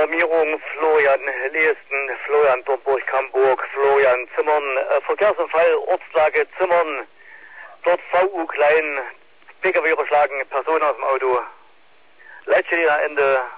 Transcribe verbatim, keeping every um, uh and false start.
Alarmierung, Florian Leesten, Florian Domburg-Hamburg, Florian Zimmern, äh, Verkehrsunfall, Ortslage Zimmern, dort V U klein, P K W überschlagen, Person aus dem Auto, Leitstelle Ende,